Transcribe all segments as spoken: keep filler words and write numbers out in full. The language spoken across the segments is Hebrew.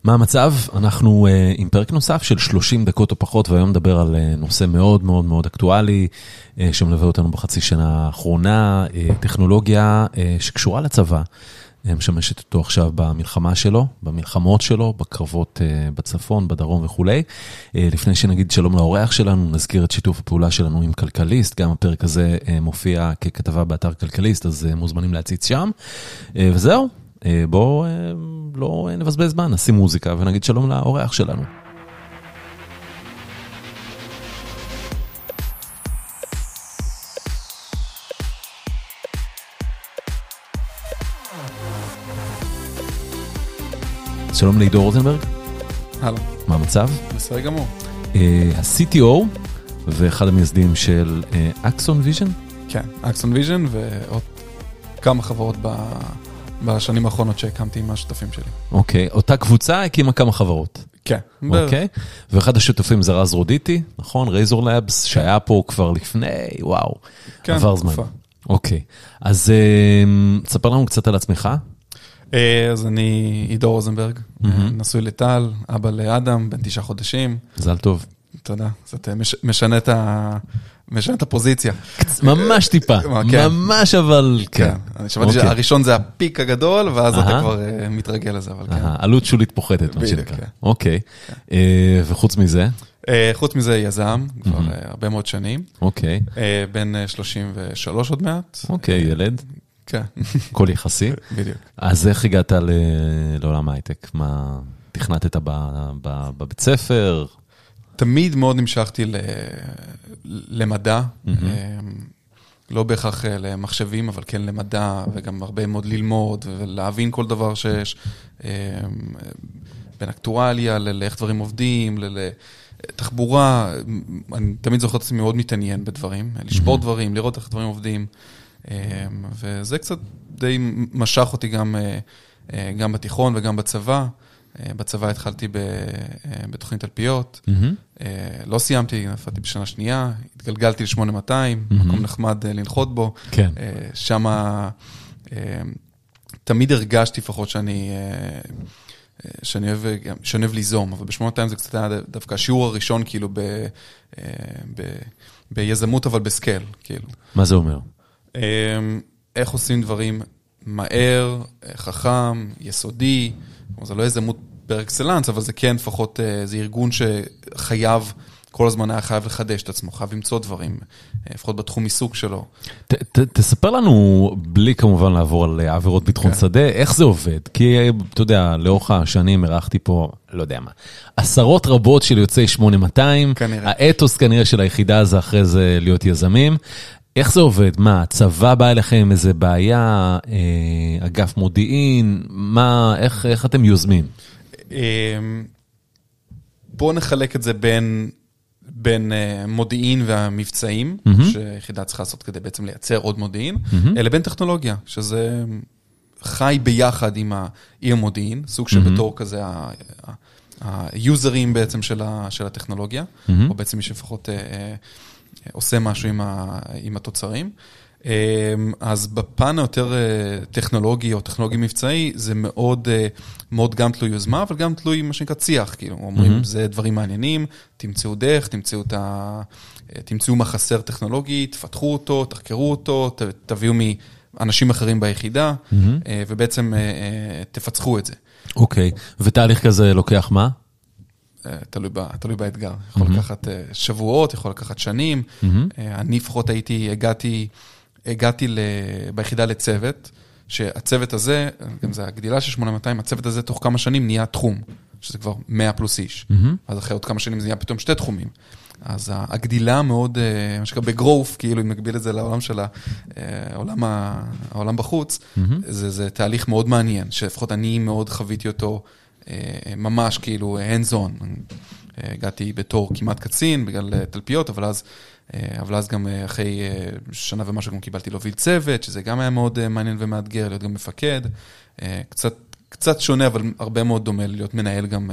מה המצב? אנחנו uh, עם פרק נוסף של שלושים דקות או פחות, והיום נדבר על uh, נושא מאוד מאוד מאוד אקטואלי, uh, שמלווה אותנו בחצי שנה האחרונה, uh, טכנולוגיה uh, שקשורה לצבא, uh, משמשת אותו עכשיו במלחמה שלו, במלחמות שלו, בקרבות uh, בצפון, בדרום וכו'. Uh, לפני שנגיד שלום לאורח שלנו, נזכיר את שיתוף הפעולה שלנו עם כלכליסט, גם הפרק הזה uh, מופיע ככתבה באתר כלכליסט, אז uh, מוזמנים להציץ שם, uh, וזהו. בואו לא נבזבז זמן, נשים מוזיקה ונגיד שלום לאורח שלנו. שלום לעידו רוזנברג. הלו. מה המצב? בסדר גמור. ה-סי טי או ואחד המייסדים של אקסון ויז'ן? כן, אקסון ויז'ן ועוד כמה חברות ב... בשנים האחרונות שהקמתי עם השותפים שלי. אוקיי, אותה קבוצה הקימה כמה חברות. כן. אוקיי, ואחד השותפים זה רז רודיטי, נכון? רייזור לאבס, שהיה פה כבר לפני, וואו, עבר זמן. אוקיי, אז תספר לנו קצת על עצמך. אז אני עידו רוזנברג, נשוי לטל, אבא לאדם, בן תשעה חודשים. מזל טוב. תודה, זה משנה את ה... משנה את הפוזיציה. ממש טיפה, ממש אבל כן. אני שמעתי שהראשון זה הפיק הגדול, ואז אתה כבר מתרגל לזה, אבל כן. עלות שולית פוחתת, מה שנקרא. אוקיי, וחוץ מזה? חוץ מזה יזם, כבר הרבה מאוד שנים. אוקיי. בן שלושים ושלוש עוד מעט. אוקיי, ילד. כן. כל יחסי. בדיוק. אז איך הגעת לעולם הייטק? מה תכנתת בבית ספר? תמיד מאוד נמשכתי למדע, לא בהכרח למחשבים, אבל כן למדע, וגם הרבה מאוד ללמוד, ולהבין כל דבר שיש, בין אקטואליה, לאיך דברים עובדים, לתחבורה, אני תמיד זוכר את עצמי מאוד מתעניין בדברים, לשבור דברים, לראות איך דברים עובדים, וזה קצת די משך אותי גם, גם בתיכון וגם בצבא. בצבא התחלתי בתוכנית תלפיות, לא סיימתי, נפלתי בשנה שנייה, התגלגלתי ל-שמונה מאתיים, מקום נחמד לנחות בו, שם תמיד הרגשתי לפחות שאני שאני אוהב ליזום, אבל ב-שמונה מאתיים זה קצת היה דווקא השיעור הראשון כאילו ביזמות אבל בסקל. מה זה אומר? איך עושים דברים מהר, חכם, יסודי, זה לא יזמות באקסלנס, אבל זה כן לפחות, זה ארגון שחייב, כל הזמן היה חייב לחדש את עצמו, חייב למצוא דברים, לפחות בתחום עיסוק שלו. תספר לנו, בלי כמובן לעבור על עבירות ביטחון שדה, איך זה עובד? כי אתה יודע, לאורך השנים ערכתי פה, לא יודע מה, עשרות רבות של יוצאי שמונה מאתיים, האתוס כנראה של היחידה זה אחרי זה להיות יזמים, איך זה עובד? מה, הצבא בא אליכם עם איזה בעיה, אגף מודיעין, מה, איך, איך אתם יוזמים? בואו נחלק את זה בין, בין מודיעין והמבצעים, שיחידה צריכה לעשות כדי בעצם לייצר עוד מודיעין, לבין טכנולוגיה, שזה חי ביחד עם העיר מודיעין, סוג שבתור כזה היוזרים בעצם של, של הטכנולוגיה, או בעצם מי שפחות עושה משהו עם, ה, עם התוצרים. אז בפן היותר טכנולוגי או טכנולוגי מבצעי, זה מאוד, מאוד גם תלוי יוזמה, אבל גם תלוי מה שנקרא ציח, כאילו, אומרים, זה דברים מעניינים, תמצאו דרך, תמצאו את ה... תמצאו מה חסר טכנולוגי, תפתחו אותו, תחקרו אותו, ת, תביאו מאנשים אחרים ביחידה, ובעצם תפצחו את זה. אוקיי, ותהליך כזה לוקח מה? תלוי, תלוי באתגר. יכול mm-hmm. לקחת שבועות, יכול לקחת שנים. Mm-hmm. אני לפחות הייתי, הגעתי, הגעתי ביחידה לצוות, שהצוות הזה, גם זה הגדילה של שמונה מאתיים, הצוות הזה תוך כמה שנים נהיה תחום, שזה כבר מאה פלוס איש. Mm-hmm. אז אחרי עוד כמה שנים זה נהיה פתאום שתי תחומים. אז הגדילה מאוד, מה שקרה בגרוף, כאילו אם נקביל את זה לעולם של העולם, העולם בחוץ, mm-hmm. זה, זה תהליך מאוד מעניין, שלפחות אני מאוד חוויתי אותו, ממש כאילו hands on. הגעתי בתור כמעט קצין בגלל תלפיות, אבל אז, אבל אז גם אחרי שנה ומשהו גם קיבלתי להוביל צוות, שזה גם היה מאוד מעניין ומאתגר, להיות גם מפקד. קצת, קצת שונה, אבל הרבה מאוד דומה להיות מנהל גם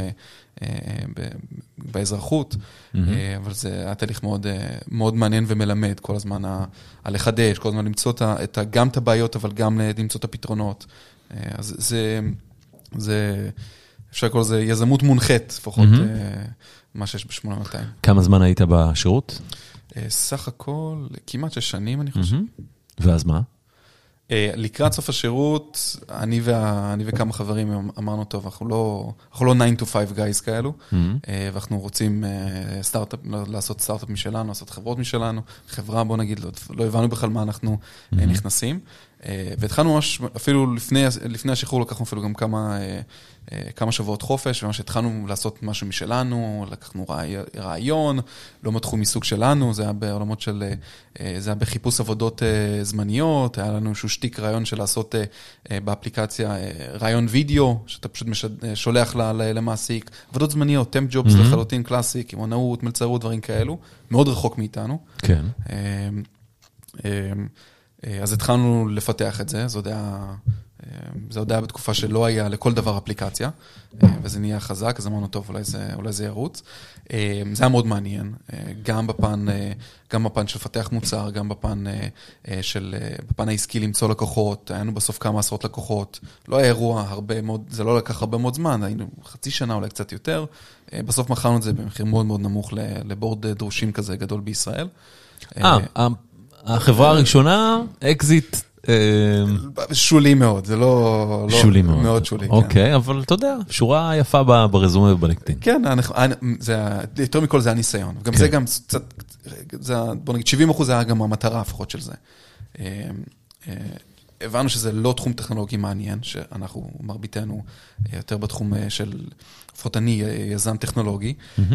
באזרחות, אבל זה היה תהליך מאוד, מאוד מעניין ומלמד כל הזמן על לחדש, כל הזמן למצוא את, גם את הבעיות, אבל גם למצוא את הפתרונות. אז זה, זה, אפשר לקרוא לזה יזמות מונחית, לפחות מה שיש ב-שמונה מאתיים. כמה זמן היית בשירות? סך הכל, כמעט שש שנים, אני חושב. ואז מה? לקראת סוף השירות, אני, וה, אני וכמה חברים אמרנו, טוב, אנחנו לא, אנחנו לא nine to five guys כאלו, mm-hmm. ואנחנו רוצים סטארט-אפ, לעשות סטארט-אפ משלנו, לעשות חברות משלנו, חברה, בוא נגיד, לא, לא הבנו בכלל מה אנחנו mm-hmm. נכנסים, והתחלנו ממש, אפילו לפני, לפני השחרור לקחנו אפילו גם כמה, כמה שבועות חופש, וממש התחלנו לעשות משהו משלנו, לקחנו רעיון, לא מתחום מסוג שלנו, זה היה בעולמות של, זה היה בחיפוש עבודות זמניות, היה לנו איזשהו שטיק רעיון של לעשות באפליקציה רעיון וידאו, שאתה פשוט שולח למעסיק, עבודות זמניות, טמפ ג'ובס לחלוטין קלאסי, כימונאות, מלצרות, דברים כאלו, מאוד רחוק מאיתנו. כן. אז התחלנו לפתח את זה, זה עוד היה, זה עוד היה בתקופה שלא היה לכל דבר אפליקציה, וזה נהיה חזק, אז אמרנו, טוב, אולי זה, אולי זה ירוץ. זה היה מאוד מעניין, גם בפן, גם בפן של לפתח מוצר, גם בפן של, בפן העסקי למצוא לקוחות, היינו בסוף כמה עשרות לקוחות, לא היה אירוע הרבה מאוד, זה לא לקח הרבה מאוד זמן, היינו חצי שנה, אולי קצת יותר, בסוף מכרנו את זה במחיר מאוד מאוד נמוך לבורד דרושים כזה גדול בישראל. אה, החברה הראשונה, אקזיט... שולי מאוד, זה לא... שולי מאוד. מאוד שולי, כן. אוקיי, אבל אתה יודע, שורה יפה ברזומה ובלינקדאין. כן, יותר מכל זה הניסיון. גם זה גם קצת, בוא נגיד, שבעים אחוז היה גם המטרה לפחות של זה. הבנו שזה לא תחום טכנולוגי מעניין, שאנחנו מרביתנו יותר בתחום של, לפחות אני יזם טכנולוגי,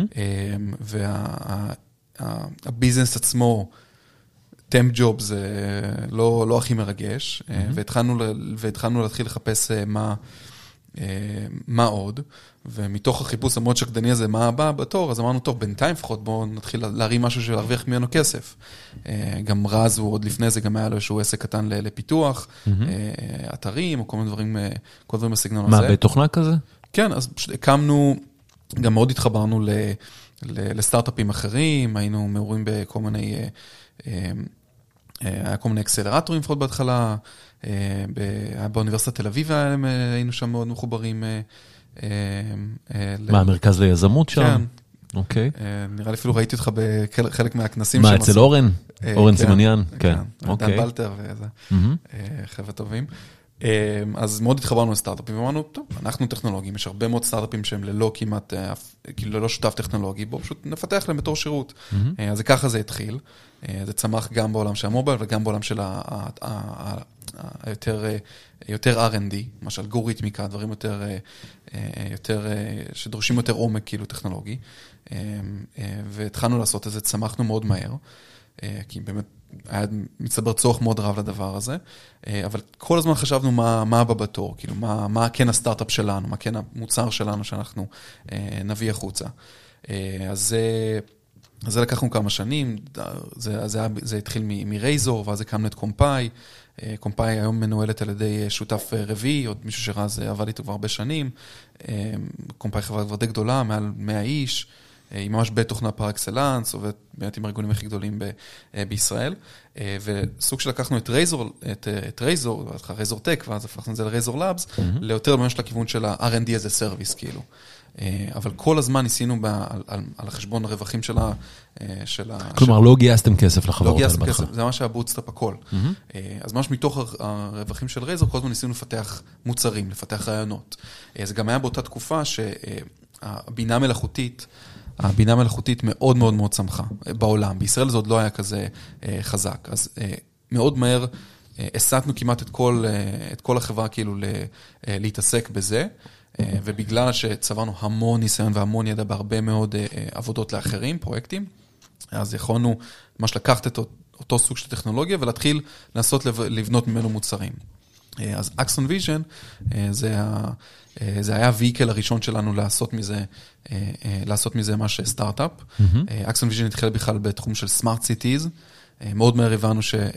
והביזנס עצמו, טמפ ג'וב זה לא, לא הכי מרגש, mm-hmm. והתחלנו, והתחלנו להתחיל לחפש מה, מה עוד, ומתוך החיפוש המאוד שקדני הזה, מה הבא בתור, אז אמרנו, טוב, בינתיים לפחות בואו נתחיל להרים משהו שלהרוויח ממנו כסף. גם רז הוא עוד לפני זה, גם היה לו איזשהו עסק קטן לפיתוח, mm-hmm. אתרים, או כל מיני דברים, כל דברים בסגנון מה, הזה. מה, בתוכנה כזה? כן, אז פשוט הקמנו, גם מאוד התחברנו ל, ל, לסטארט-אפים אחרים, היינו מעורים בכל מיני... היה כל מיני אקסלרטורים לפחות בהתחלה, באוניברסיטת תל אביב היינו שם מאוד מחוברים. מה, המרכז ליזמות שם? כן. אוקיי. נראה לי אפילו ראיתי אותך בחלק מהכנסים. מה, אצל אורן? אורן סימניאן? כן. דן בלטר וזה. חבר'ה טובים. אז מאוד התחברנו לסטארט-אפים, ואמרנו, טוב, אנחנו טכנולוגים, יש הרבה מאוד סטארט-אפים שהם ללא כמעט, כאילו ללא שותף טכנולוגי, בואו פשוט נפתח להם בתור שירות. אז ככה זה התחיל. זה צמח גם בעולם של המובייל, וגם בעולם של היותר אר אנד די, למשל אלגוריתמיקה, דברים יותר, יותר, שדרושים יותר עומק, כאילו, טכנולוגי. והתחלנו לעשות את זה, צמחנו מאוד מהר, כי באמת, היה מצטבר צורך מאוד רב לדבר הזה, אבל כל הזמן חשבנו מה, מה הבא בתור, כאילו, מה, מה כן הסטארט-אפ שלנו, מה כן המוצר שלנו שאנחנו נביא החוצה. אז, אז זה לקחנו כמה שנים, זה, זה, זה התחיל מרייזור, ואז הקמנו את קומפאי, קומפאי היום מנוהלת על ידי שותף רביעי, עוד מישהו שרז עבד איתו כבר הרבה שנים, קומפאי חברה כבר די גדולה, מעל מאה איש, היא ממש בתוכנה פר אקסלנס, עובדת באמת עם הארגונים הכי גדולים ב- בישראל, וסוג שלקחנו את רייזור, את, את רייזור, רייזור טק, ואז הפכנו את זה לרייזור לאבס, mm-hmm. ליותר ממש לכיוון של ה-אר אנד די as a service, כאילו. אבל כל הזמן ניסינו ב- על, על, על החשבון הרווחים של ה... של ה כלומר, של... לא גייסתם כסף לחברות. לא גייסתם כסף, זה ממש היה בוטסטראפ הכל. Mm-hmm. אז ממש מתוך הרווחים של רייזור, כל הזמן ניסינו לפתח מוצרים, לפתח רעיונות. זה גם היה באותה תקופה שהבינה מלאכותית, הבינה מלאכותית מאוד מאוד מאוד צמחה בעולם. בישראל זה עוד לא היה כזה חזק. אז מאוד מהר הסתנו כמעט את כל, את כל החברה כאילו להתעסק בזה, ובגלל שצברנו המון ניסיון והמון ידע בהרבה מאוד עבודות לאחרים, פרויקטים, אז יכולנו ממש לקחת את אותו סוג של טכנולוגיה ולהתחיל לנסות לבנות ממנו מוצרים. אז Axon Vision זה ה... זה היה הוויקל הראשון שלנו לעשות מזה, לעשות מזה ממש סטארט-אפ. Axon Vision התחיל בכלל בתחום של סמארט סיטיז. מאוד מהר הבנו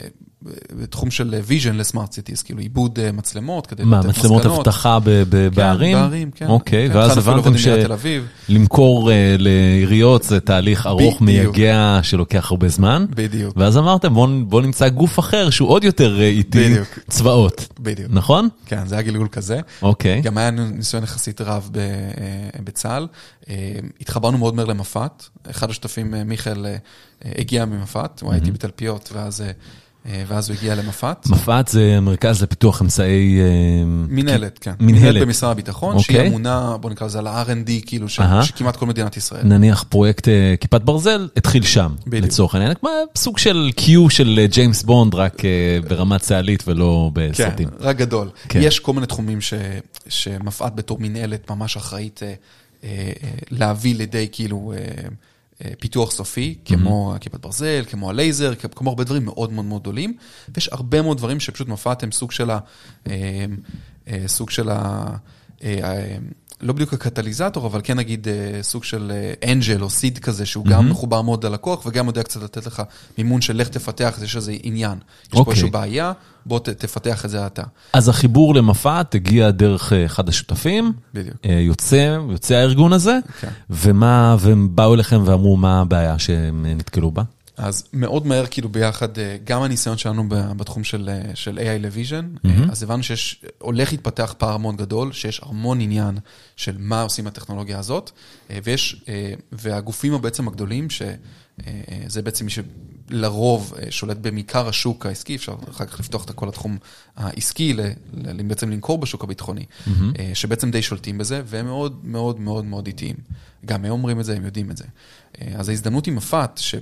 בתחום של vision לסמארט סיטיז, כאילו עיבוד מצלמות כדי מה, מצלמות אבטחה בערים? כן, בערים, כן. אוקיי, ואז הבנתם שלמכור לעיריות זה תהליך ארוך מייגע שלוקח הרבה זמן. בדיוק. ואז אמרתם, בואו נמצא גוף אחר שהוא עוד יותר איטי, צבאות. בדיוק. נכון? כן, זה היה גלגול כזה. אוקיי. גם היה ניסיון יחסית רב בצה"ל. התחברנו מאוד מהר למפת. אחד השותפים, מיכאל, הגיע ממפת. הוא הייתי בתלפיות, ואז... ואז הוא הגיע למפת. מפת זה מרכז לפיתוח אמצעי... מנהלת, כן. מנהלת. מנהלת במשרד הביטחון, שהיא אמונה, בוא נקרא לזה, על ה-אר אנד די, כאילו, שכמעט כל מדינת ישראל. נניח פרויקט כיפת ברזל, התחיל שם, לצורך העניין, כמו סוג של קיו של ג'יימס בונד, רק ברמה צה"לית ולא בסרטים. כן, רק גדול. יש כל מיני תחומים שמפת בתור מנהלת ממש אחראית להביא לידי, כאילו... פיתוח סופי, כמו כיפת ברזל, כמו הלייזר, כמו הרבה דברים מאוד מאוד מאוד גדולים, ויש הרבה מאוד דברים שפשוט מפת הם סוג של ה... סוג של ה... לא בדיוק הקטליזטור, אבל כן נגיד סוג של אנג'ל או סיד כזה, שהוא גם מחובר מאוד ללקוח, וגם יודע קצת לתת לך מימון של לך תפתח, יש איזה עניין. יש פה איזושהי בעיה, בוא תפתח את זה אתה. אז החיבור למפת הגיע דרך אחד השותפים, יוצא, יוצא הארגון הזה, ומה, והם באו אליכם ואמרו מה הבעיה שהם נתקלו בה? אז מאוד מהר, כאילו ביחד, גם הניסיון שלנו בתחום של, של איי איי ל-Vision, mm-hmm. אז הבנו שיש, הולך להתפתח פער מאוד גדול, שיש המון עניין של מה עושים הטכנולוגיה הזאת, ויש, והגופים בעצם הגדולים, שזה בעצם מי שלרוב שולט במעיקר השוק העסקי, אפשר אחר כך לפתוח את כל התחום העסקי, בעצם לנקור בשוק הביטחוני, mm-hmm. שבעצם די שולטים בזה, והם מאוד מאוד מאוד מאוד איטיים. גם הם אומרים את זה, הם יודעים את זה. אז ההזדמנות עם מפת, ש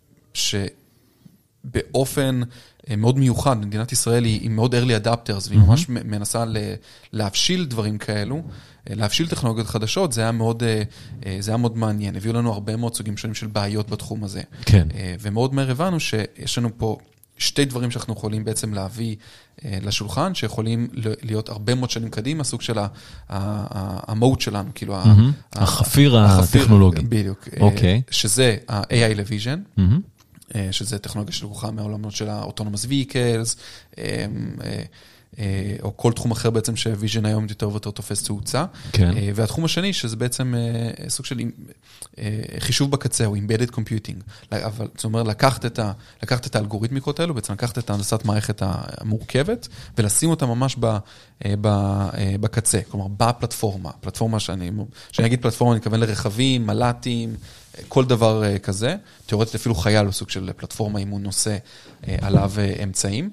שבאופן מאוד מיוחד, מדינת ישראל היא מאוד early adapters, והיא ממש מנסה להבשיל דברים כאלו, להבשיל טכנולוגיות חדשות, זה היה מאוד, זה היה מאוד מעניין. הביאו לנו הרבה מאוד סוגים שונים של בעיות בתחום הזה. כן. ומאוד מהר הבנו שיש לנו פה שתי דברים שאנחנו יכולים בעצם להביא לשולחן, שיכולים להיות הרבה מאוד שנים קדימה, סוג של המהות שלנו, כאילו... החפיר הטכנולוגי. בדיוק. אוקיי. שזה ה-איי איי ל-Vision, שזה טכנולוגיה שלקוחה מהעולמות של ה-Autonomous Vehicles, או כל תחום אחר בעצם ש-Vision היום יותר ויותר תופס תאוצה. כן. והתחום השני, שזה בעצם סוג של חישוב בקצה, הוא Embedded Computing. אבל זאת אומרת, לקחת את, ה, לקחת את האלגוריתמיקות האלו, בעצם לקחת את הנדסת מערכת המורכבת, ולשים אותה ממש ב, ב, בקצה, כלומר, בפלטפורמה. פלטפורמה שאני, שאני אגיד פלטפורמה, אני אכוון לרכבים, מל"טים, כל דבר כזה. תיאורטית אפילו חייל הוא סוג של פלטפורמה, אם הוא נושא עליו אמצעים.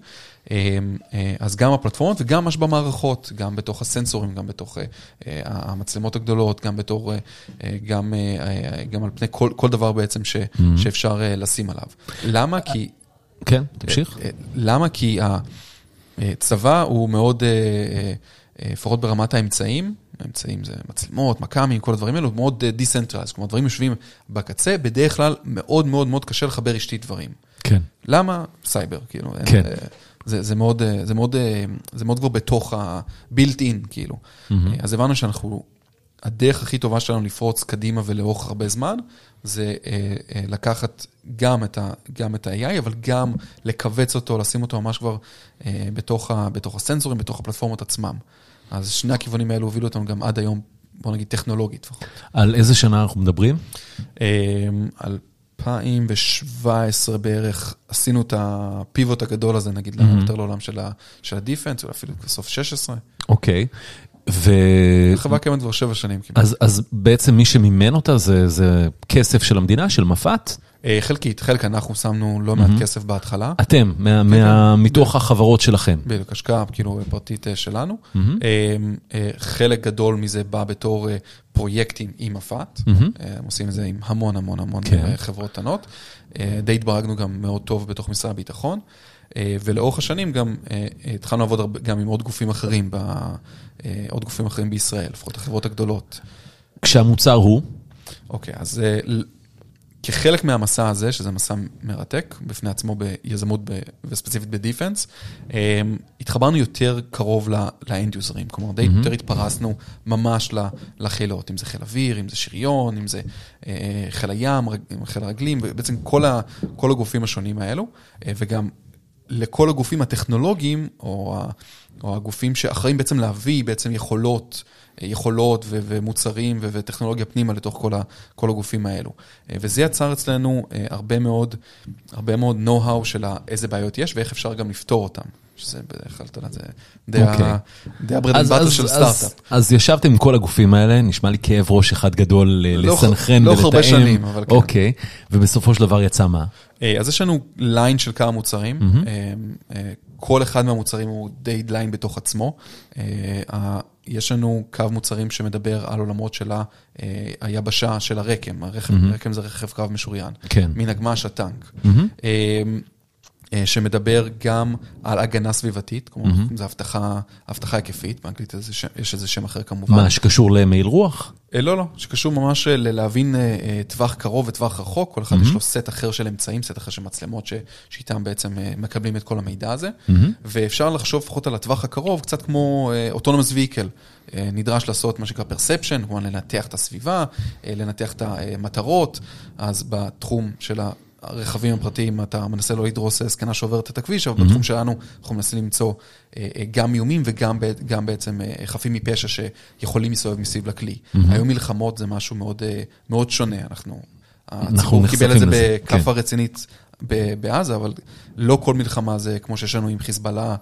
אז גם הפלטפורמות וגם ממש במערכות, גם בתוך הסנסורים, גם בתוך המצלמות הגדולות, גם בתור, גם, גם על פני כל, כל דבר בעצם ש, שאפשר לשים עליו. למה? כי... כן, תמשיך. למה? כי הצבא הוא מאוד, לפחות ברמת האמצעים, האמצעים זה מצלמות, מקמים, כל הדברים האלו, מאוד דיסנטרלייז, כלומר, דברים יושבים בקצה, בדרך כלל מאוד מאוד מאוד קשה לחבר אשתי דברים. כן. למה? סייבר, כאילו. כן. זה, זה מאוד, זה מאוד, זה מאוד כבר בתוך ה-built-in, כאילו. Mm-hmm. אז הבנו שאנחנו, הדרך הכי טובה שלנו לפרוץ קדימה ולאורך הרבה זמן, זה אה, אה, לקחת גם את, ה, גם את ה-איי איי, אבל גם לקבץ אותו, לשים אותו ממש כבר אה, בתוך, ה, בתוך הסנסורים, בתוך הפלטפורמות עצמם. אז שני הכיוונים האלו הובילו אותנו גם עד היום, בוא נגיד, טכנולוגית. על איזה שנה אנחנו מדברים? אה, על אלפיים שבע עשרה בערך, עשינו את הפיבוט הגדול הזה, נגיד, mm-hmm. יותר לעולם של, ה, של הדיפנס, או אפילו בסוף שש עשרה. אוקיי. ו... החברה קיימת כבר שבע שנים. אז, אז בעצם מי שמימן אותה זה, זה כסף של המדינה, של מפת? חלקית, חלק אנחנו שמנו לא מעט כסף בהתחלה. אתם, מה, מה, מתוך החברות שלכם. בדיוק, השקעה כאילו פרטית שלנו. חלק גדול מזה בא בתור פרויקטים עם מפת. הם עושים את זה עם המון המון המון חברות קטנות. די התברגנו גם מאוד טוב בתוך משרד הביטחון. ולאורך השנים גם התחלנו לעבוד גם עם עוד גופים אחרים, עוד גופים אחרים בישראל, לפחות החברות הגדולות. כשהמוצר הוא? אוקיי, אז כחלק מהמסע הזה, שזה מסע מרתק, בפני עצמו ביזמות וספציפית בדיפנס, התחברנו יותר קרוב לאנד יוזרים, כלומר די יותר התפרסנו ממש לחילות, אם זה חיל אוויר, אם זה שריון, אם זה חיל הים, חיל הרגלים, בעצם כל הגופים השונים האלו, וגם לכל הגופים הטכנולוגיים, או, או הגופים שאחראים בעצם להביא בעצם יכולות, יכולות ו- ומוצרים ו- וטכנולוגיה פנימה לתוך כל, ה- כל הגופים האלו. וזה יצר אצלנו הרבה מאוד, הרבה מאוד know-how של איזה בעיות יש, ואיך אפשר גם לפתור אותם. שזה בדרך כלל, אתה יודע, זה די הברד אנד באטר של סטארט-אפ. אז ישבתם עם כל הגופים האלה, נשמע לי כאב ראש אחד גדול לסנכרן ולתאם. לא הרבה שנים, אבל כן. אוקיי, ובסופו של דבר יצא מה? אז יש לנו ליין של כמה מוצרים, כל אחד מהמוצרים הוא די ליין בתוך עצמו. יש לנו קו מוצרים שמדבר על עולמות של היבשה של הרקם, הרקם זה רכב קרב משוריין, מנגמש הטנק. שמדבר גם על הגנה סביבתית, כלומר, זו הבטחה, הבטחה היקפית, באנגלית יש איזה שם אחר כמובן. מה, שקשור למעיל רוח? לא, לא, שקשור ממש להבין טווח קרוב וטווח רחוק, כל אחד יש לו סט אחר של אמצעים, סט אחר של מצלמות שאיתם בעצם מקבלים את כל המידע הזה, ואפשר לחשוב לפחות על הטווח הקרוב, קצת כמו autonomous vehicle, נדרש לעשות מה שנקרא perception, כלומר לנתח את הסביבה, לנתח את המטרות, אז בתחום של ה... הרכבים הפרטיים, אתה מנסה לא לדרוס סקנה שעוברת את הכביש, אבל בתחום שלנו אנחנו מנסים למצוא גם איומים וגם גם בעצם חפים מפשע שיכולים לסובב מסביב לכלי. היום מלחמות זה משהו מאוד שונה, אנחנו, הציבור קיבל את זה בכפה רצינית בעזה, אבל לא כל מלחמה זה כמו שיש לנו עם חיזבאללה,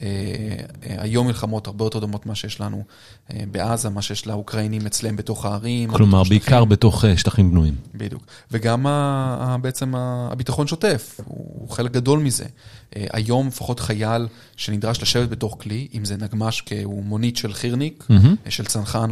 היום מלחמות הרבה יותר דומות מה שיש לנו בעזה, מה שיש לאוקראינים אצלם בתוך הערים. כלומר, בעיקר בתוך שטחים בנויים. בדיוק. וגם בעצם הביטחון שוטף, הוא חלק גדול מזה. היום לפחות חייל שנדרש לשבת בתוך כלי, אם זה נגמש כהוא מונית של חירניק, של צנחן או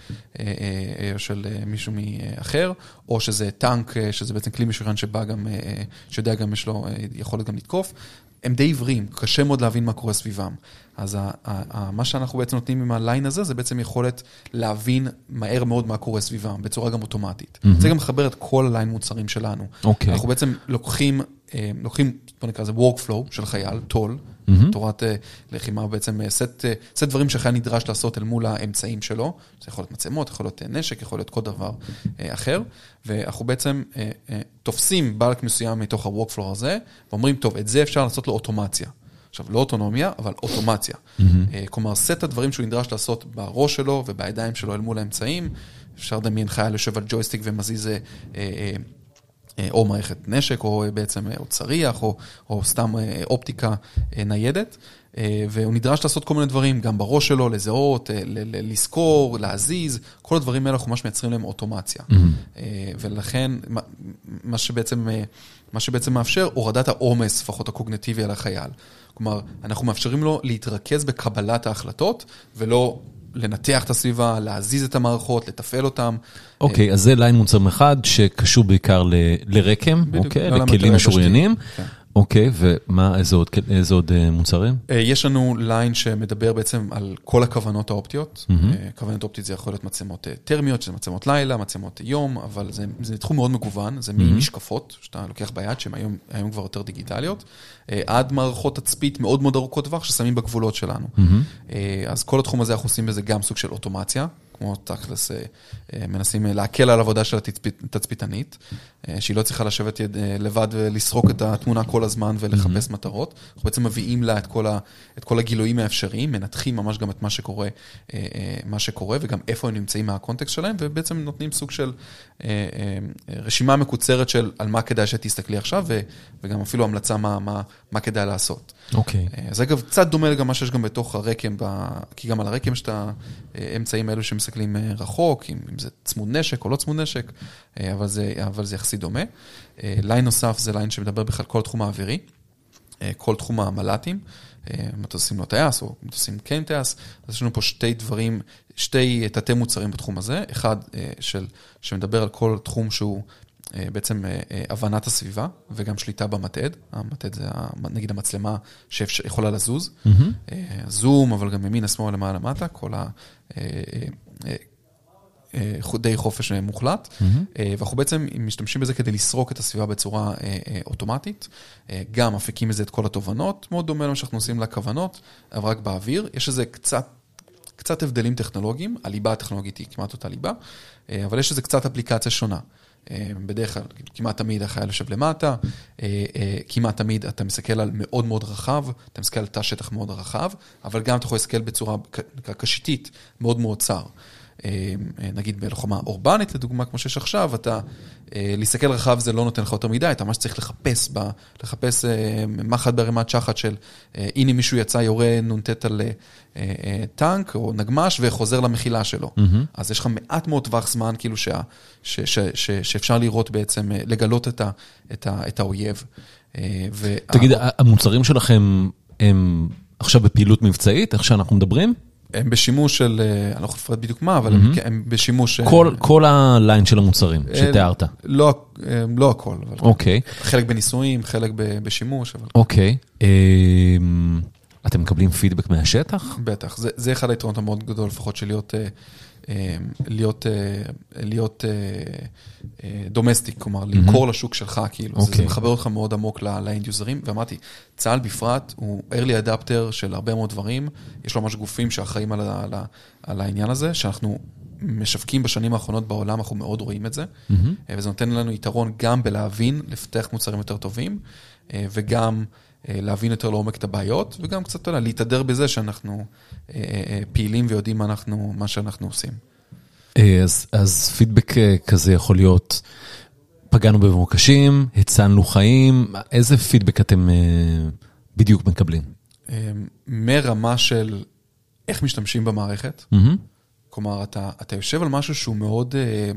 של מישהו אחר, או שזה טנק, שזה בעצם כלי משוריין שבא גם, שיודע גם יש לו יכולת גם לתקוף, הם די עיוורים, קשה מאוד להבין מה קורה סביבם. אז מה שאנחנו בעצם נותנים עם הליין הזה, זה בעצם יכולת להבין מהר מאוד מה קורה סביבם, בצורה גם אוטומטית. זה גם מחבר את כל הליין מוצרים שלנו. אנחנו בעצם לוקחים, לוקחים, בוא נקרא, זה workflow של חייל, טול, תורת לחימה, בעצם סט, סט דברים שחייל נדרש לעשות אל מול האמצעים שלו, זה יכול להיות מצלמות, יכול להיות נשק, יכול להיות כל דבר אחר, ואנחנו בעצם תופסים בלק מסוים מתוך ה-workflow הזה, ואומרים, טוב, את זה אפשר לעשות לו אוטומציה. עכשיו, לא אוטונומיה, אבל אוטומציה. כלומר, סט הדברים שהוא נדרש לעשות בראש שלו ובידיים שלו אל מול האמצעים, אפשר דמיין חייל יושב על ג'ויסטיק ומזיז או מערכת נשק, או בעצם או צריח, או, או סתם אופטיקה ניידת, והוא נדרש לעשות כל מיני דברים, גם בראש שלו, לזהות, לזכור, להזיז, כל הדברים האלה אנחנו ממש מייצרים להם אוטומציה. Mm-hmm. ולכן, מה שבעצם, מה שבעצם מאפשר, הורדת העומס, לפחות הקוגניטיבי על החייל. כלומר, אנחנו מאפשרים לו להתרכז בקבלת ההחלטות, ולא לנתח את הסביבה, להזיז את המערכות, לתפעל אותם. אוקיי, אז זה ליין מוצר אחד שקשור בעיקר לרקם, אוקיי, לכלים משוריינים. אוקיי, ומה, איזה עוד מוצרים? יש לנו ליין שמדבר בעצם על כל הכוונות האופטיות. כוונות אופטית זה יכול להיות מצלמות טרמיות, שזה מצלמות לילה, מצלמות יום, אבל זה תחום מאוד מגוון, זה ממשקפות, שאתה לוקח ביד, שהן היום כבר יותר דיגיטליות, עד מערכות תצפית מאוד מאוד ארוכות טווח, ששמים בגבולות שלנו. אז כל התחום הזה אנחנו עושים בזה גם סוג של אוטומציה, כמו תכלס, מנסים להקל על העבודה של התצפיתנית, שהיא לא צריכה לשבת לבד ולסרוק את התמונה כל הזמן ולחפש מטרות. אנחנו בעצם מביאים לה את כל, ה, את כל הגילויים האפשריים, מנתחים ממש גם את מה שקורה, מה שקורה, וגם איפה הם נמצאים מהקונטקסט שלהם, ובעצם נותנים סוג של רשימה מקוצרת של על מה כדאי שתסתכלי עכשיו, וגם אפילו המלצה מה, מה, מה כדאי לעשות. אוקיי. אז אגב, קצת דומה גם מה שיש גם בתוך הרקם, כי גם על הרקם יש את האמצעים האלו שמסתכלים רחוק, אם זה צמוד נשק או לא צמוד נשק, אבל זה, אבל זה יחסית דומה. ליין נוסף זה ליין שמדבר בכלל כל תחום האווירי, כל תחום המל"טים, מטוסים לא טייס או מטוסים כן טייס, אז יש לנו פה שתי דברים, שתי תתי מוצרים בתחום הזה, אחד של, שמדבר על כל תחום שהוא בעצם הבנת הסביבה וגם שליטה במתעד. המתעד זה נגיד המצלמה שיכולה לזוז, זום, אבל גם ימין, השמאל, למעלה, למטה, כל ה... די חופש מוחלט, ואנחנו בעצם משתמשים בזה כדי לסרוק את הסביבה בצורה אוטומטית, גם מפיקים בזה את כל התובנות, מאוד דומה למה שאנחנו עושים לכוונות, אבל רק באוויר, יש איזה קצת, קצת הבדלים טכנולוגיים, הליבה הטכנולוגית היא כמעט אותה ליבה, אבל יש איזה קצת אפליקציה שונה. בדרך כלל, כמעט תמיד החייל יושב למטה, כמעט תמיד אתה מסתכל על מאוד מאוד רחב, אתה מסתכל על תא שטח מאוד רחב, אבל גם אתה יכול להסתכל בצורה קשיתית, מאוד מאוד צר. נגיד בלוחמה אורבנית, לדוגמה, כמו שיש עכשיו, אתה, להסתכל רחב זה לא נותן לך יותר מדי, אתה ממש צריך לחפש, לחפש מחד ברמת שחת של, הנה מישהו יצא יורה נונטט על טנק או נגמש וחוזר למחילה שלו. אז יש לך מעט מאוד טווח זמן, כאילו שה, ש, ש, ש, שאפשר לראות בעצם, לגלות את, ה, את, ה, את האויב. תגיד, המוצרים שלכם הם עכשיו בפעילות מבצעית, איך שאנחנו מדברים? הם בשימוש של, אני לא יכול לפרט בדיוק מה, אבל הם, הם בשימוש... כל, כל הליין של המוצרים שתיארת. לא, לא הכל. אוקיי. חלק בניסויים, חלק בשימוש. אבל... אוקיי. אתם מקבלים פידבק מהשטח? בטח. זה, זה אחד היתרונות המאוד גדול, לפחות של להיות, להיות, להיות דומסטיק, כלומר, למכור לשוק שלך, כאילו. זה מחבר אותך מאוד עמוק לאנד יוזרים, ואמרתי, צה"ל בפרט הוא early adapter של הרבה מאוד דברים, יש לו ממש גופים שאחראים על, על, על העניין הזה, שאנחנו משווקים בשנים האחרונות בעולם, אנחנו מאוד רואים את זה, וזה נותן לנו יתרון גם בלהבין, לפתח מוצרים יותר טובים, וגם להבין יותר לעומק את הבעיות, וגם קצת להתהדר בזה שאנחנו פעילים ויודעים מה, אנחנו, מה שאנחנו עושים. אז, אז פידבק כזה יכול להיות, פגענו במוקשים, הצענו חיים, איזה פידבק אתם בדיוק מקבלים? מרמה של איך משתמשים במערכת, כלומר, אתה, אתה יושב על משהו שהוא מאוד,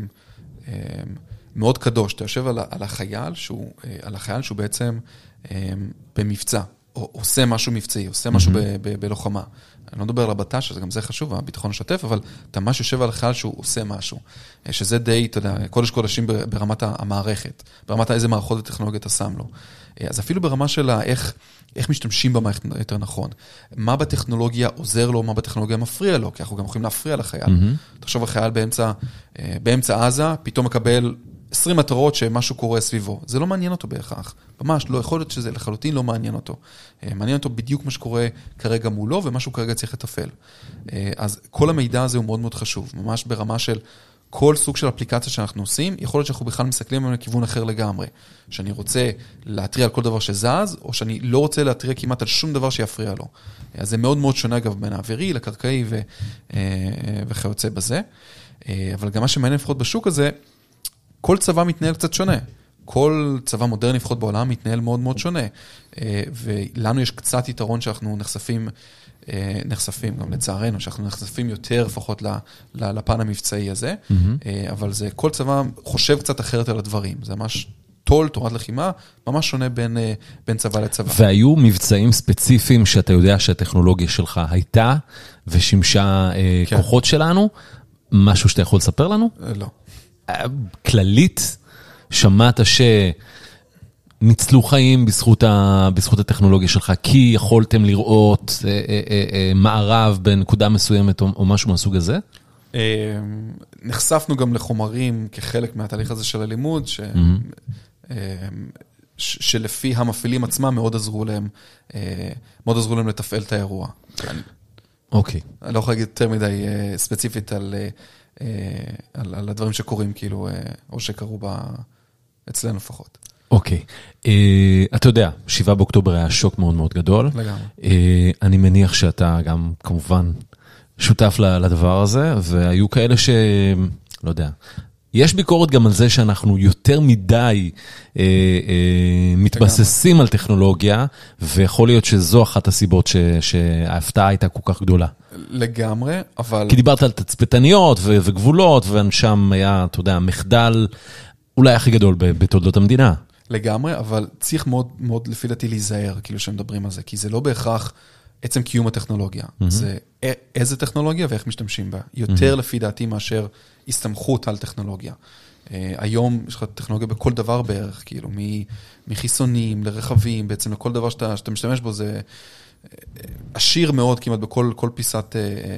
מאוד קדוש, אתה יושב על, על החייל, שהוא, על החייל שהוא בעצם במבצע, או עושה משהו מבצעי, עושה משהו ב, ב, בלוחמה. אני לא מדבר על הבט"ש, שזה גם זה חשוב, הביטחון השתף, אבל אתה ממש יושב על החייל שהוא עושה משהו, שזה די, אתה יודע, קודש קודשים ברמת המערכת, ברמת איזה מערכות וטכנולוגיות אתה שם לו. אז אפילו ברמה של איך, איך משתמשים במערכת יותר נכון. מה בטכנולוגיה עוזר לו, מה בטכנולוגיה מפריע לו, כי אנחנו גם יכולים להפריע לחייל. Mm-hmm. תחשוב, החייל באמצע, באמצע עזה, פתאום מקבל עשרים מטרות שמשהו קורה סביבו. זה לא מעניין אותו בהכרח. ממש לא, יכול להיות שזה לחלוטין לא מעניין אותו. מעניין אותו בדיוק מה שקורה כרגע מולו, ומשהו כרגע צריך לטפל. אז כל המידע הזה הוא מאוד מאוד חשוב, ממש ברמה של כל סוג של אפליקציה שאנחנו עושים, יכול להיות שאנחנו בכלל מסתכלים עליהם לכיוון אחר לגמרי. שאני רוצה להתריע על כל דבר שזז, או שאני לא רוצה להתריע כמעט על שום דבר שיפריע לו. אז זה מאוד מאוד שונה אגב בין האווירי לקרקעי ו... וכיוצא בזה. אבל גם מה שמעניין לפחות בשוק הזה, כל צבא מתנהל קצת שונה. כל צבא מודרני לפחות בעולם מתנהל מאוד מאוד שונה. ולנו יש קצת יתרון שאנחנו נחשפים, נחשפים גם לצערנו, שאנחנו נחשפים יותר לפחות לפן המבצעי הזה, אבל זה, כל צבא חושב קצת אחרת על הדברים. זה ממש תול, תורת לחימה, ממש שונה בין, בין צבא לצבא. והיו מבצעים ספציפיים שאתה יודע שהטכנולוגיה שלך הייתה, ושימשה כן. כוחות שלנו, משהו שאתה יכול לספר לנו? לא. כללית, שמעת שניצלו חיים בזכות, ה, בזכות הטכנולוגיה שלך, כי יכולתם לראות אה, אה, אה, מערב בנקודה מסוימת או, או משהו מהסוג הזה? נחשפנו גם לחומרים כחלק מהתהליך הזה של הלימוד, ש... mm-hmm. שלפי המפעילים עצמם מאוד עזרו להם, מאוד עזרו להם לתפעל את האירוע. אוקיי. אני לא יכול להגיד יותר מדי ספציפית על... על, על הדברים שקורים, כאילו, או שקרו בה, אצלנו לפחות. אוקיי. אתה יודע, שבעה באוקטובר היה שוק מאוד מאוד גדול. לגמרי. אני מניח שאתה גם, כמובן, שותף לדבר הזה, והיו כאלה ש... לא יודע. יש ביקורת גם על זה שאנחנו יותר מדי אה, אה, מתבססים על טכנולוגיה, ויכול להיות שזו אחת הסיבות ש, שההפתעה הייתה כל כך גדולה. לגמרי, אבל... כי דיברת על תצפיתניות ו- וגבולות, ושם היה, אתה יודע, מחדל אולי הכי גדול בתולדות המדינה. לגמרי, אבל צריך מאוד, מאוד לפי דעתי להיזהר, כאילו שמדברים על זה, כי זה לא בהכרח עצם קיום הטכנולוגיה. Mm-hmm. זה איזה טכנולוגיה ואיך משתמשים בה. יותר mm-hmm. לפי דעתי מאשר הסתמכות על טכנולוגיה. Uh, היום יש לך טכנולוגיה בכל דבר בערך, כאילו, מחיסונים לרכבים, בעצם לכל דבר שאתה, שאתה משתמש בו, זה עשיר מאוד כמעט בכל כל פיסת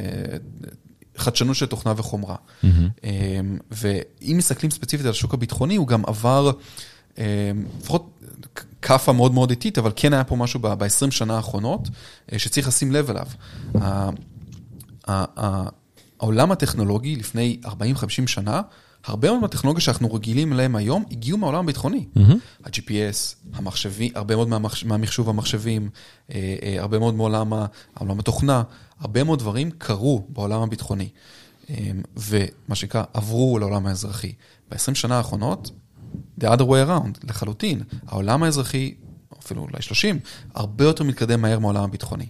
uh, חדשנות של תוכנה וחומרה. Mm-hmm. Um, ואם מסתכלים ספציפית על השוק הביטחוני, הוא גם עבר, um, לפחות קפה מאוד מאוד איטית, אבל כן היה פה משהו ב-עשרים שנה האחרונות, uh, שצריך לשים לב אליו. Uh, uh, uh, העולם הטכנולוגי לפני ארבעים חמישים שנה הרבה מאוד מהטכנולוגיה שאנחנו רגילים אליהם היום, הגיעו מהעולם הביטחוני. ה-ג'י פי אס, המחשבי, הרבה מאוד מהמחשוב המחשבים, הרבה מאוד מעולם התוכנה, הרבה מאוד דברים קרו בעולם הביטחוני. ומה שנקרא, עברו לעולם האזרחי. ב-עשרים שנה האחרונות, the other way around, לחלוטין. העולם האזרחי, אפילו אולי שלושים, הרבה יותר מתקדם מהר מהעולם הביטחוני.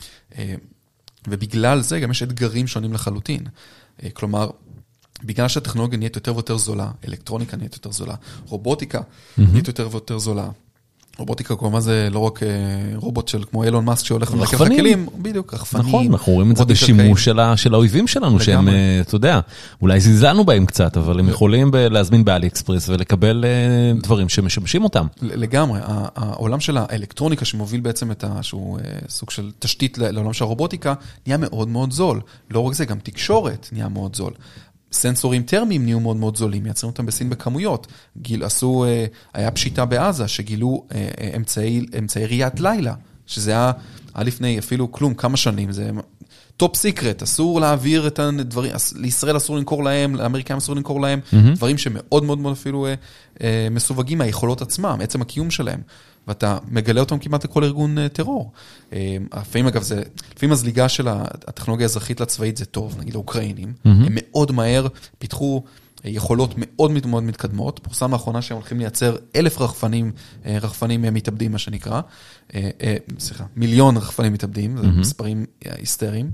ובגלל זה גם יש אתגרים שונים לחלוטין. כלומר, בגלל שהטכנולוגיה נהיית יותר ויותר זולה, אלקטרוניקה נהיית יותר זולה, רובוטיקה נהיית יותר ויותר זולה. רובוטיקה, כלומר, זה לא רק רובוט של כמו אילון מאסק שהולך ומרכב את הכלים, בדיוק, רחפנים. נכון, אנחנו רואים את זה בשימוש של האויבים שלנו, שהם, אתה יודע, אולי זלזלנו בהם קצת, אבל הם יכולים להזמין באלי אקספרס ולקבל דברים שמשמשים אותם. לגמרי, העולם של האלקטרוניקה שמוביל בעצם את איזשהו סוג של תשתית לעולם של הרובוטיקה, נהיה מאוד מאוד זול. לא רק זה, גם תקשורת נהיה מאוד זול. סנסורים טרמיים נהיו מאוד מאוד זולים, מייצרים אותם בסין בכמויות. גיל, עשו, היה פשיטה בעזה, שגילו אמצעי, אמצעי ראיית לילה, שזה היה, היה לפני אפילו כלום, כמה שנים, זה טופ סיקרט, אסור להעביר את הדברים, לישראל אסור לנקור להם, לאמריקאים אסור לנקור להם, mm-hmm. דברים שמאוד מאוד מאוד אפילו מסווגים מהיכולות עצמם, עצם הקיום שלהם. ואתה מגלה אותם כמעט לכל ארגון טרור. לפעמים, אגב, זה, לפעמים הזליגה של הטכנולוגיה האזרחית לצבאית זה טוב, נגיד האוקראינים, mm-hmm. הם מאוד מהר פיתחו יכולות מאוד מאוד מתקדמות, פורסם לאחרונה שהם הולכים לייצר אלף רחפנים, רחפנים מתאבדים, מה שנקרא, סליחה, מיליון רחפנים מתאבדים, זה mm-hmm. מספרים היסטריים,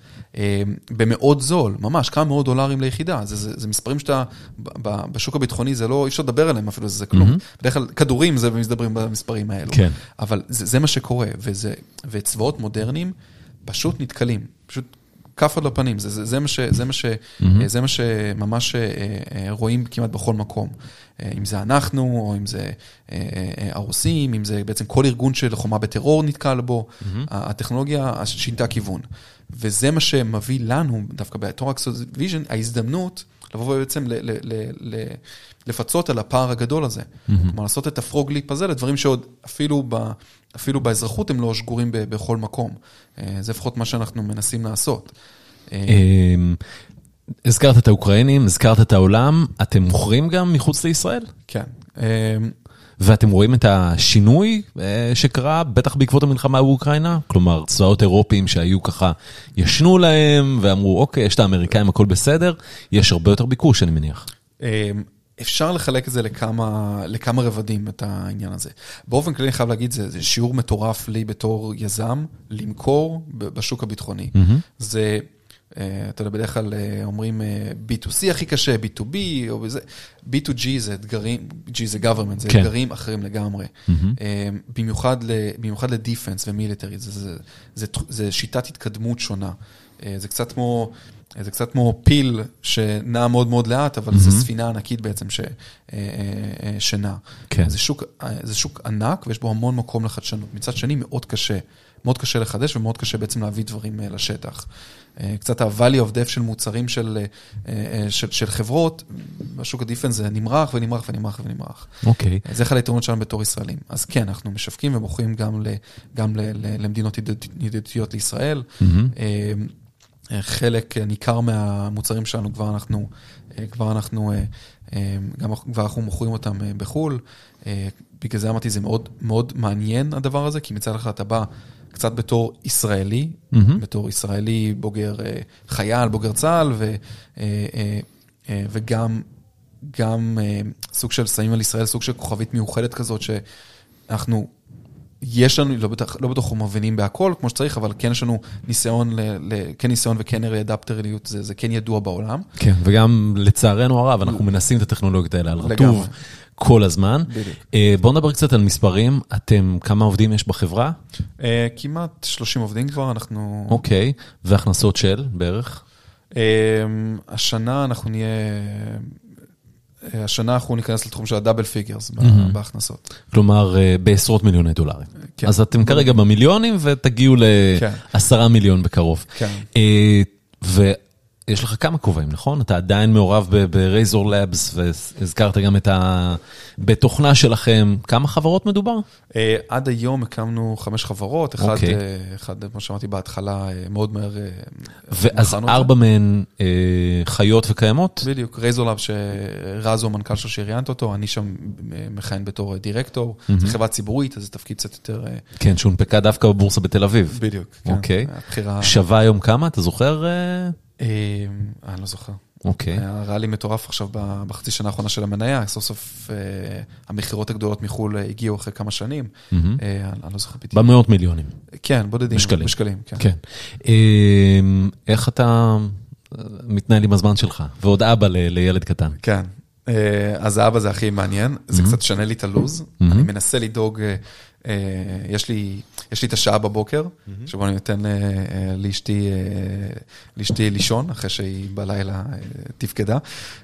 במאוד זול, ממש, כמה מאות דולרים ליחידה, זה, זה, זה מספרים שאתה, בשוק הביטחוני זה לא, אי אפשר לדבר עליהם אפילו, זה כלום. Mm-hmm. בדרך כלל, כדורים זה מסדברים במספרים האלו. כן. אבל זה, זה מה שקורה, וזה, וצבאות מודרניים פשוט נתקלים, פשוט כף עד לפנים, זה, זה, זה מה ש, זה מה ש, mm-hmm. זה מה שממש רואים כמעט בכל מקום. אם זה אנחנו, או אם זה הרוסים, אם זה בעצם כל ארגון של חומה בטרור נתקל בו, mm-hmm. הטכנולוגיה שינתה כיוון. וזה מה שמביא לנו, דווקא בתור אקסוס ויז'ן, ההזדמנות לבוא בעצם ל- ל- ל- ל- לפצות על הפער הגדול הזה. Mm-hmm. כלומר, לעשות את הפרוג-ליפ הזה, לדברים שעוד אפילו, ב- אפילו באזרחות הם לא שגורים ב- בכל מקום. זה לפחות מה שאנחנו מנסים לעשות. הזכרת את האוקראינים, הזכרת את העולם, אתם מוכרים גם מחוץ לישראל? כן. ואתם רואים את השינוי שקרה, בטח בעקבות המלחמה באוקראינה? כלומר, צבאות אירופיים שהיו ככה, ישנו להם ואמרו, אוקיי, יש את האמריקאים, הכל בסדר, יש הרבה יותר ביקוש, אני מניח. אפשר לחלק את זה לכמה, לכמה רבדים, את העניין הזה. באופן כללי, אני חייב להגיד, זה, זה שיעור מטורף לי בתור יזם, למכור בשוק הביטחוני. Mm-hmm. זה, אתה יודע, בדרך כלל אומרים בי טו סי הכי קשה, בי טו בי, או בזה. בי טו ג'י זה אתגרים, G זה government, זה כן. אתגרים אחרים לגמרי. Mm-hmm. במיוחד, במיוחד לדיפנס ומיליטרי, זה, זה, זה, זה שיטת התקדמות שונה. זה קצת כמו... זה קצת כמו פיל שנע מאוד מאוד לאט, אבל mm-hmm. זה ספינה ענקית בעצם ש, שנע. כן. זה שוק, זה שוק ענק, ויש בו המון מקום לחדשנות. מצד שני, מאוד קשה. מאוד קשה לחדש, ומאוד קשה בעצם להביא דברים לשטח. קצת ה-value of death של מוצרים של, של, של חברות, בשוק הדיפנס זה נמרח ונמרח ונמרח ונמרח. אוקיי. זה אחד היתרונות שלנו בתור ישראלים. אז כן, אנחנו משווקים ומוכרים גם, ל, גם ל, ל, למדינות ידידותיות לישראל. Mm-hmm. חלק ניכר מהמוצרים שלנו כבר אנחנו, כבר אנחנו, גם כבר אנחנו מוכרים אותם בחול. בגלל זה אמרתי, זה מאוד, מאוד מעניין הדבר הזה, כי מצד אחד אתה בא קצת בתור ישראלי, mm-hmm. בתור ישראלי בוגר חייל, בוגר צה"ל, ו, וגם, גם סוג של שמים על ישראל, סוג של כוכבית מיוחדת כזאת, שאנחנו, יש לנו, לא בטח, לא בטח אנחנו מבינים בהכל, כמו שצריך, אבל כן יש לנו ניסיון, ל, ל, כן ניסיון וכן אדפטריות, זה, זה כן ידוע בעולם. כן, וגם לצערנו הרב, אנחנו מנסים את הטכנולוגיות האלה על רטוב כל הזמן. בואו נדבר קצת על מספרים, אתם, כמה עובדים יש בחברה? כמעט שלושים עובדים כבר, אנחנו... אוקיי, והכנסות של בערך? השנה אנחנו נהיה... השנה אנחנו ניכנס לתחום של הדאבל פיגרס בהכנסות. כלומר, בעשרות מיליוני דולרים. אז אתם כרגע במיליונים ותגיעו לעשרה מיליון בקרוב. יש לך כמה כובעים, נכון? אתה עדיין מעורב ב-Razor Labs, והזכרת גם את ה... בתוכנה שלכם, כמה חברות מדובר? עד היום הקמנו חמש חברות, אחד, אחד, כמו שאמרתי בהתחלה, מאוד מהר... ואז ארבע מהן חיות וקיימות? בדיוק, Razor Labs, שרזו, המנכ"ל שלו שהראיינת אותו, אני שם מכהן בתור דירקטור, זה חברה ציבורית, אז זה תפקיד קצת יותר... כן, שהונפקה דווקא בבורסה בתל אביב. בדיוק, כן. אוקיי. שווה היום כמה? אתה זוכר? אני לא זוכר. אוקיי. היה לי מטורף עכשיו בחצי שנה האחרונה של המניה, סוף סוף המחירות הגדולות מחול הגיעו אחרי כמה שנים. אני לא זוכר בדיוק. במאות מיליונים. כן, בודדים. בשקלים. בשקלים, כן. כן. איך אתה מתנהל עם הזמן שלך? ועוד אבא לילד קטן. כן. אז האבא זה הכי מעניין. זה קצת שנה לי את הלוז. אני מנסה לדאוג... יש לי, יש לי את השעה בבוקר, שבו אני נותן לאשתי, לאשתי לישון, אחרי שהיא בלילה תפקדה.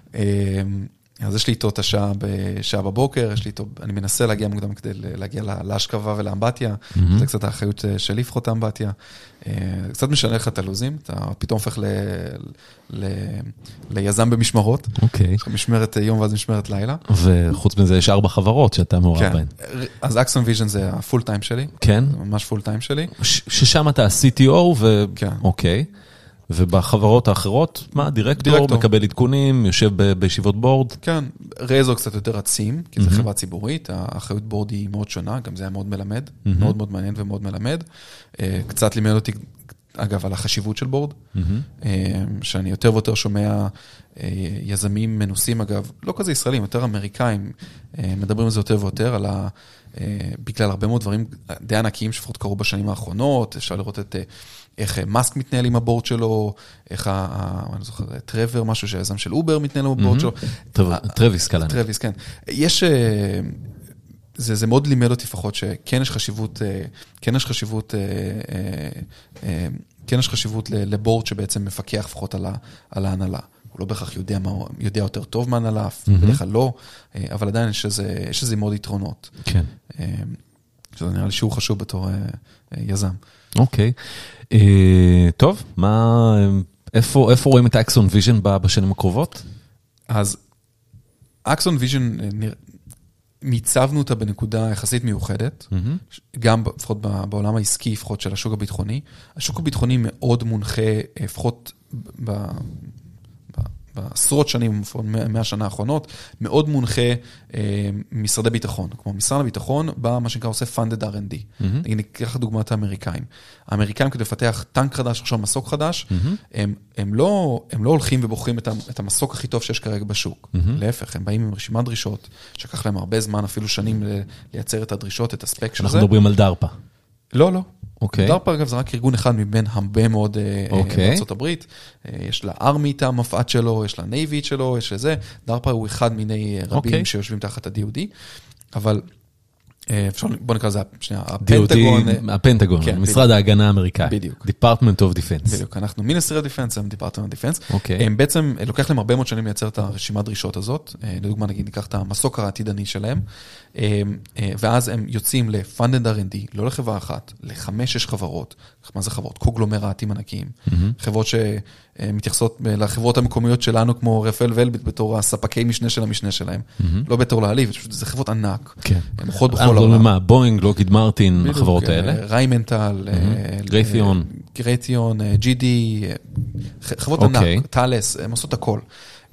אז יש לי איתו את השעה בשעה בבוקר, יש לי איתו, אני מנסה להגיע מוקדם כדי להגיע להשכבה ולאמבטיה, זה קצת האחריות שלי לפחות האמבטיה. קצת משנה לך את הלוזים, אתה פתאום הופך ל, ל, ליזם במשמרות. אוקיי. יש לך משמרת יום ואז משמרת לילה. וחוץ מזה יש ארבע חברות שאתה מעורב בהן. אז Axon Vision זה הפול טיים שלי. כן. זה ממש פול טיים שלי. ששם אתה ה-סי טי או ו... כן. אוקיי. ובחברות האחרות, מה, דירקטור, דירקטור. מקבל עדכונים, יושב ב- בישיבות בורד? כן, רזו קצת יותר עצים, כי זו חברה ציבורית, האחריות בורד היא מאוד שונה, גם זה היה מאוד מלמד, mm-hmm. מאוד מאוד מעניין ומאוד מלמד. קצת לימד אותי, אגב, על החשיבות של בורד, mm-hmm. שאני יותר ויותר שומע יזמים מנוסים, אגב, לא כזה ישראלים, יותר אמריקאים, מדברים על זה יותר ויותר, על ה... בגלל הרבה מאוד דברים די ענקיים שפחות קרו בשנים האחרונות, אפשר לראות את איך מאסק מתנהל עם הבורד שלו, איך, אני זוכר, טרוור, משהו שהיזם של אובר מתנהל עם הבורד שלו. טרוויס קלן. טרוויס, כן. יש, זה, זה מאוד לימד אותי לפחות, שכן יש חשיבות, כן יש חשיבות, כן יש חשיבות לבורד שבעצם מפקח לפחות על ההנהלה. הוא לא בהכרח יודע, מה, יודע יותר טוב מהנהלה, בדרך כלל לא, אבל עדיין יש איזה, יש איזה מאוד יתרונות. כן. שזה נראה לי שהוא חשוב בתור יזם. אוקיי. טוב, מה, איפה, איפה רואים את האקסון ויז'ן בשנים הקרובות? אז אקסון ויז'ן, מיצבנו אותה בנקודה יחסית מיוחדת, גם לפחות בעולם העסקי, לפחות של השוק הביטחוני. השוק הביטחוני מאוד מונחה, לפחות ב... בעשרות שנים, מהשנה האחרונות, מאוד מונחה אה, משרדי ביטחון. כמו משרד הביטחון, בא מה שנקרא עושה funded אר אנד די. Mm-hmm. אני אקח דוגמת האמריקאים. האמריקאים כדי לפתח טנק חדש, עכשיו מסוק חדש, mm-hmm. הם, הם, לא, הם לא הולכים ובוחרים את, את המסוק הכי טוב שיש כרגע בשוק. Mm-hmm. להפך, הם באים עם רשימת דרישות, שקח להם הרבה זמן, אפילו שנים לייצר את הדרישות, את הספק של זה. אנחנו מדברים על דארפה. לא, לא. אוקיי. דארפה, אגב, זה רק ארגון אחד מבין הרבה מאוד בארצות הברית. יש לה ארמי את המפעט שלו, יש לה נייבית שלו, יש לזה. דארפה הוא אחד מיני רבים שיושבים תחת ה-די או די, אבל בוא נקרא לזה, שנייה, הפנטגון. הפנטגון, משרד ההגנה האמריקאי. בדיוק. Department of Defense. בדיוק, אנחנו Ministry of Defense, הם Department of Defense. אוקיי. הם בעצם, לוקח להם הרבה מאוד שנים לייצר את הרשימת דרישות הזאת. לדוגמה, נגיד, ניקח את המסוק העתידני שלהם, ואז הם יוצאים ל-Funded אר אנד די, לא לחברה אחת, לחמש, שש חברות. מה זה חברות? קוגלומרטים ענקיים. חברות שמתייחסות לחברות המקומיות שלנו, כמו רפאל ואלביט, בתור הספקי משנה של המשנה שלהם. לא בתור להעליב, זה חברות ענק. כן. הם מוכרות בכל העולם. מה, בוינג, לוקיד מרטין, החברות האלה? ריימנטל, גרייתיון. גרייתיון, ג'י די, חברות ענק, טלס, הם עושות הכל.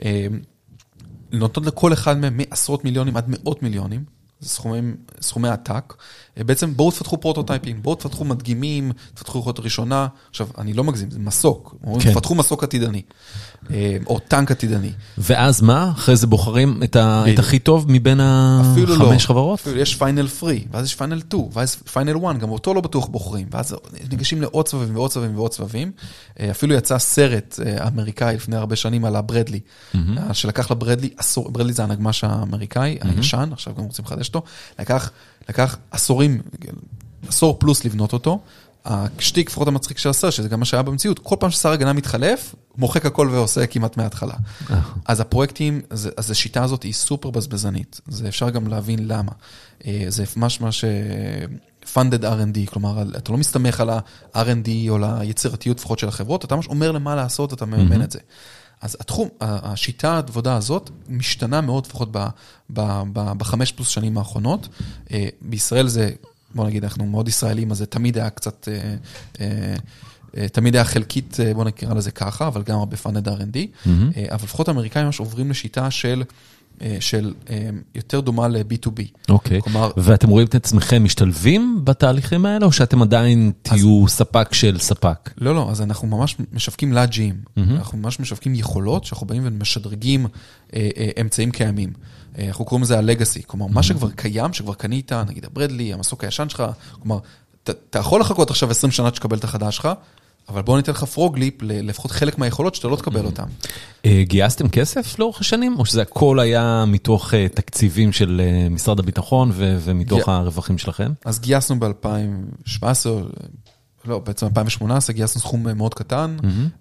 נותנות לכל אחד מהם מעשרות מיליונים עד מאות מיליונים, זה סכומים, סכומי עתק. בעצם בואו תפתחו פרוטוטייפים, בואו תפתחו מדגימים, תפתחו יכולת ראשונה. עכשיו, אני לא מגזים, זה מסוק. כן. תפתחו מסוק עתידני, או טנק עתידני. ואז מה? אחרי זה בוחרים את, ה... את הכי טוב מבין החמש לא. חברות? אפילו יש פיינל פרי, ואז יש פיינל שתיים, ואז פיינל אחת, גם אותו לא בטוח בוחרים. ואז ניגשים לעוד סבבים ועוד סבבים ועוד סבבים. אפילו יצא סרט אמריקאי לפני הרבה שנים על הברדלי, mm-hmm. שלקח לברדלי, עשור, ברדלי זה הנגמש האמריקאי, mm-hmm. הישן, עכשיו גם רוצים לחדש אותו, לקח, לקח עשורים, עשור פלוס לבנות אותו, השטיק לפחות המצחיק של הסרט, שזה גם מה שהיה במציאות, כל פעם ששר הגנה מתחלף, מוחק הכל ועושה כמעט מההתחלה. אז הפרויקטים, אז השיטה הזאת היא סופר בזבזנית, זה אפשר גם להבין למה. זה ממש מה ש... funded אר אנד די, כלומר, אתה לא מסתמך על ה-אר אנד די או ליצירתיות לפחות של החברות, אתה ממש אומר למה לעשות, אתה מממן את זה. אז התחום, השיטה העבודה הזאת משתנה מאוד, לפחות בחמש פלוס שנים האחרונות. בישראל זה, בוא נגיד, אנחנו מאוד ישראלים, אז זה תמיד היה קצת, תמיד היה חלקית, בוא נקרא לזה ככה, אבל גם הרבה funded אר אנד די. אבל לפחות האמריקאים ממש עוברים לשיטה של של יותר דומה ל-בי טו בי. אוקיי, ואתם רואים את עצמכם משתלבים בתהליכים האלה, או שאתם עדיין תהיו ספק של ספק? לא, לא, אז אנחנו ממש משווקים לאג'ים, אנחנו ממש משווקים יכולות, שאנחנו באים ומשדרגים אמצעים קיימים. אנחנו קוראים לזה הלגאסי, כלומר, מה שכבר קיים, שכבר קנית, נגיד הברדלי, המסוק הישן שלך, כלומר, אתה יכול לחכות עכשיו עשרים שנה שתקבל את החדש שלך, אבל בואו ניתן לך פרוגליפ, לפחות חלק מהיכולות שאתה לא תקבל אותם. גייסתם כסף לאורך השנים, או שזה הכל היה מתוך תקציבים של משרד הביטחון ומתוך הרווחים שלכם? אז גייסנו ב-אלפיים שבע עשרה, לא, בעצם אלפיים שמונה עשרה, גייסנו סכום מאוד קטן,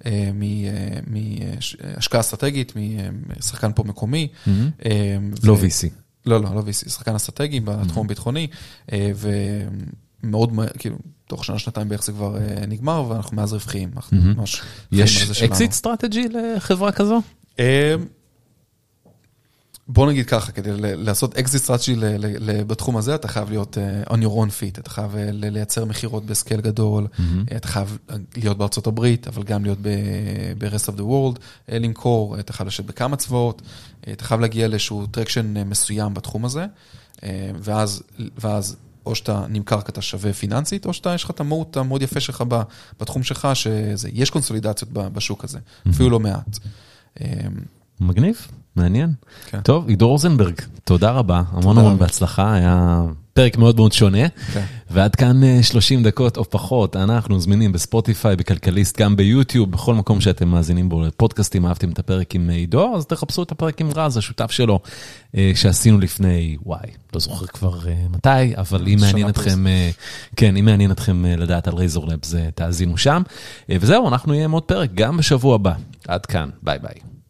מהשקעה אסטרטגית, משחקן פה מקומי. לא וי סי. לא, לא, לא וי סי, שחקן אסטרטגי בתחום הביטחוני, ומאוד, כאילו, תוך שנה, שנתיים בערך זה כבר נגמר, ואנחנו מאז רווחיים. יש אקזיט סטרטג'י לחברה כזו? בוא נגיד ככה, כדי לעשות אקזיט סטרטג'י בתחום הזה, אתה חייב להיות on your own feet, אתה חייב לייצר מחירות בסקייל גדול, אתה חייב להיות בארצות הברית, אבל גם להיות ב-rest of the world, למכור, אתה חייב לשבת בכמה צבאות, אתה חייב להגיע לאיזשהו טרקשן מסוים בתחום הזה, ואז, ואז או שאתה נמכר כי אתה שווה פיננסית, או שאתה יש לך את המהות המאוד יפה שלך בתחום שלך, שיש קונסולידציות בשוק הזה, אפילו לא מעט. מגניב, מעניין. טוב, עידו רוזנברג, תודה רבה, המון המון בהצלחה, היה פרק מאוד מאוד שונה, ועד כאן שלושים דקות או פחות, אנחנו זמינים בספוטיפיי, בכלכליסט, גם ביוטיוב, בכל מקום שאתם מאזינים בו לפודקאסטים, אהבתם את הפרק עם עידו, אז תחפשו את הפרק עם רז, השותף שלו, שעשינו לפני, וואי, לא זוכר כבר מתי, אבל אם מעניין אתכם, כן, אם מעניין אתכם לדעת על רייזור לבס, תאזינו שם, וזהו, אנחנו נהיה מאוד פרק, גם בשבוע הבא, עד כאן, ביי ביי.